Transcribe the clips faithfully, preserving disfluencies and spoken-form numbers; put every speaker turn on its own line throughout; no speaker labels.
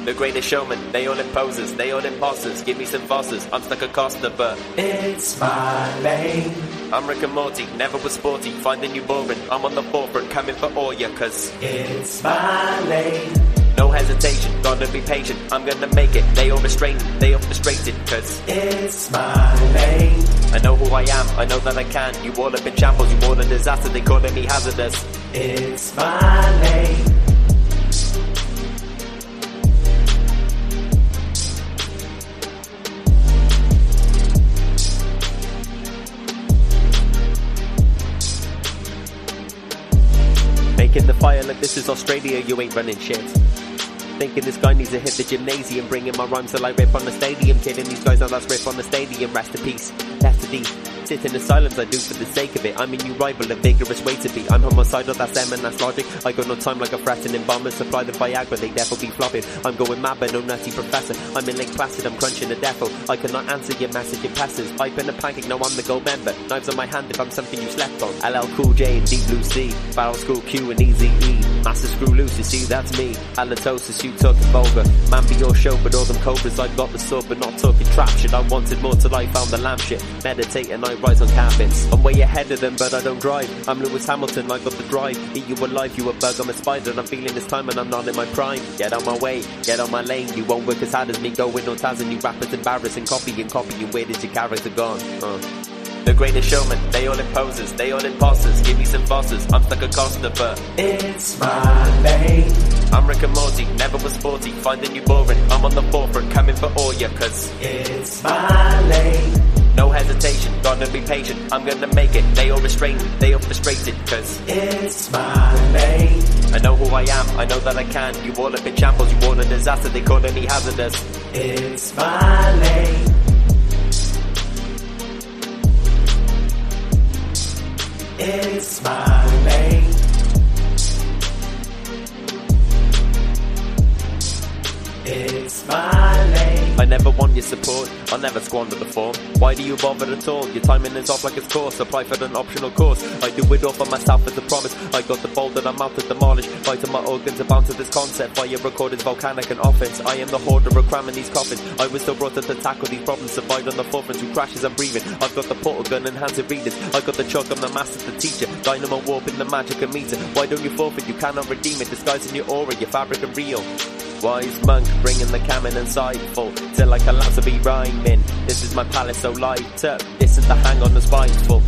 The greatest showman, they all imposters, they all imposters. Give me some Fosters, I'm stuck at Costa, but
it's my lane.
I'm Rick and Morty, never was sporty, finding you boring. I'm on the forefront, coming for all ya, cause
it's my lane.
No hesitation, gotta be patient, I'm gonna make it. They all restrained, they all frustrated, cause
it's my lane.
I know who I am, I know that I can. You all up in shambles, you all a disaster, they calling me hazardous.
It's my lane.
Making the fire like this is Australia, you ain't running shit. Thinking this guy needs to hit the gymnasium, bringing my rhymes till I rip on the stadium. Kidding these guys, now that's rip on the stadium. Rest in peace, left to thee. Sit in the silence, I do for the sake of it. I'm a new rival, a vigorous way to be. I'm homicidal, that's them and that's logic. I got no time like a threatening bomber. Supply the Viagra, they therefore be flopping. I'm going mad but no nutty professor. I'm in Lake Placid, I'm crunching a defo. I cannot answer your message, it passes. Pipe in a pancake, no I'm the gold member. Knives on my hand if I'm something you slept on. L L Cool J and Deep Blue Sea. Barrel School Q and Easy E. Master Screw Loose, you see that's me. Halitosis, you took it vulgar. Man be your show but all them cobras I got the sub but not talking trap shit. I wanted more till I found the lamp shit. Meditating, I rise on cabins. I'm way ahead of them but I don't drive. I'm Lewis Hamilton, I got the drive. Eat you alive, you a bug, I'm a spider. And I'm feeling this time and I'm not in my prime. Get on my way, get on my lane. You won't work as hard as me, going on Taz and you rappers embarrassing. Copying, copying, where did your character gone? Uh. The greatest showman, they all imposters, they all imposters. Give me some Fosters, I'm stuck at Costa, but
it's my lane.
I'm Rick and Morty, never was sporty, finding you boring. I'm on the forefront, coming for all ya, cause
it's my lane.
No hesitation, gotta be patient, I'm gonna make it. They all restrained, they all frustrated, cause
it's my lane.
I know who I am, I know that I can. You all up in shambles, you all a disaster, they calling me hazardous.
It's my lane. It's my lane. It's my lane.
I never want your support, I'll never squander the form. Why do you bother at all? Your timing is off like it's course. Apply for an optional course. I do it all for myself as a promise. I got the bold that I'm out to demolish. Vital my organs are bound to this concept. Fire recorded volcanic and offense. I am the hoarder of cramming these coffins. I was still brought up to tackle these problems. Survived on the forefront through crashes and breathing. I've got the portal gun and hands of readers. I got the chalk, I'm the master, the teacher. Dynamo warping the magic of meter. Why don't you forfeit? You cannot redeem it. Disguising your aura, your fabric and real. Wise monk, bringing the cannon insightful. Till I collapse I'll be rhyming. This is my palace so light up. This is the hang on the spiteful.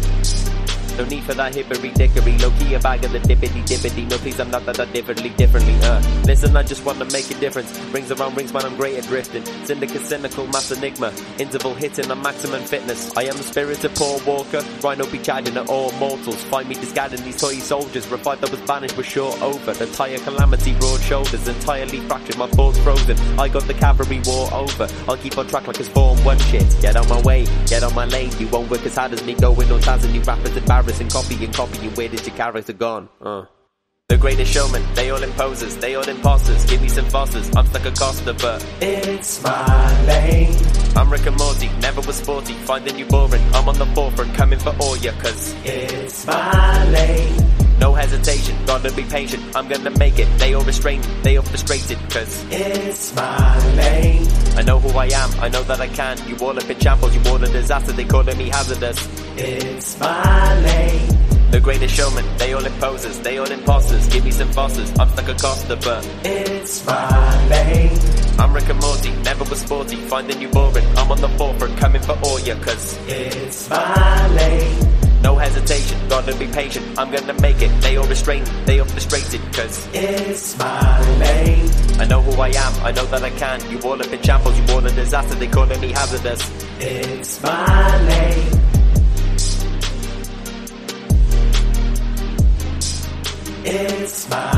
No need for that hickory dickory. Low key a bag of the dippity dippity. No please I'm not that, that differently differently uh Listen I just wanna make a difference. Rings around rings man I'm great at drifting. Syndicate cynical mass enigma. Interval hitting on maximum fitness. I am the spirit of Paul Walker. Rhino be chatting at all mortals. Find me discarding these toy soldiers. Revive that was banished was sure over. The tire calamity broad shoulders. Entirely fractured my thoughts frozen. I got the cavalry war over. I'll keep on track like it's form one shit. Get on my way, get on my lane. You won't work as hard as me going on Taz and you rappers embarrassing. Copying, copying, where did your character gone? Uh. The greatest showman, they all imposters, they all imposters. Give me some Fosters, I'm stuck at Costa, but
it's my lane.
I'm Rick and Morty, never was sporty, finding you boring. I'm on the forefront, coming for all ya, cause
it's my lane.
No hesitation, gotta be patient, I'm gonna make it. They all restrained, they all frustrated, cause
it's my lane.
I know who I am, I know that I can. You all up in shambles, you all a disaster, they calling me hazardous.
It's my lane.
The greatest showman, they all imposters, they all imposters. Give me some Fosters, I'm stuck at Costa, but
it's my lane.
I'm Rick and Morty, never was sporty, finding you boring. I'm on the forefront, coming for all ya, cause
it's my lane.
No hesitation, gotta be patient, I'm gonna make it. They all restrained, they all frustrated, cause
it's my lane.
I know who I am, I know that I can. You all up in shambles, you all a disaster, they calling me hazardous.
It's my lane. It's my